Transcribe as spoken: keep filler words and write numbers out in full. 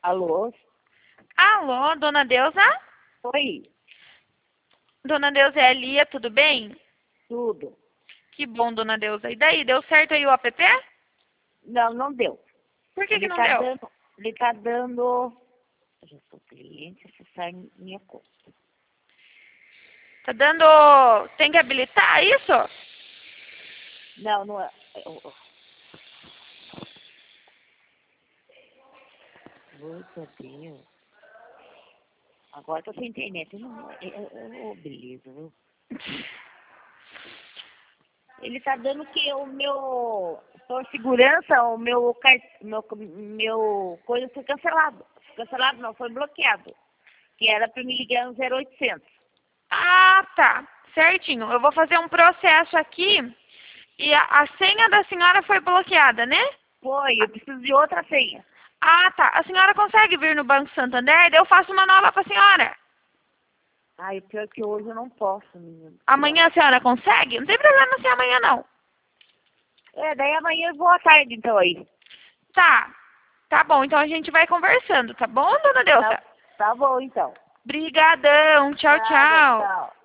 Alô? Alô, dona Deusa? Oi, Dona Deusa é a Lia, tudo bem? tudo. Que bom, dona Deusa. E daí, deu certo aí o app? Não, não deu. Por que que Ele não tá deu? dando, ele tá dando... Eu já sou cliente, você sai minha conta. Tá dando... Tem que habilitar isso? Não, não é... eu- eu- Puta Deus. Agora tô sem internet. Não, é- é- é- Ô, beleza, viu? Ele tá dando que o meu... Por segurança, o meu, car- meu, meu coisa foi cancelado. Cancelado não, foi bloqueado. Que era pra me ligar no zero oitocentos. Ah, tá. Certinho. Eu vou fazer um processo aqui e a, a senha da senhora foi bloqueada, né? Foi, eu preciso de outra senha. Ah, tá. A senhora consegue vir no Banco Santander? Daí eu faço uma nova pra senhora. Ai, pior que hoje eu não posso, menino. Amanhã a senhora consegue? Não tem problema se é amanhã, não. É, daí amanhã eu vou à tarde, então, aí. Tá. Tá bom, então a gente vai conversando, tá bom, dona Deusa? Tá, tá bom, então. Brigadão. Tchau, Nada, tchau. tchau.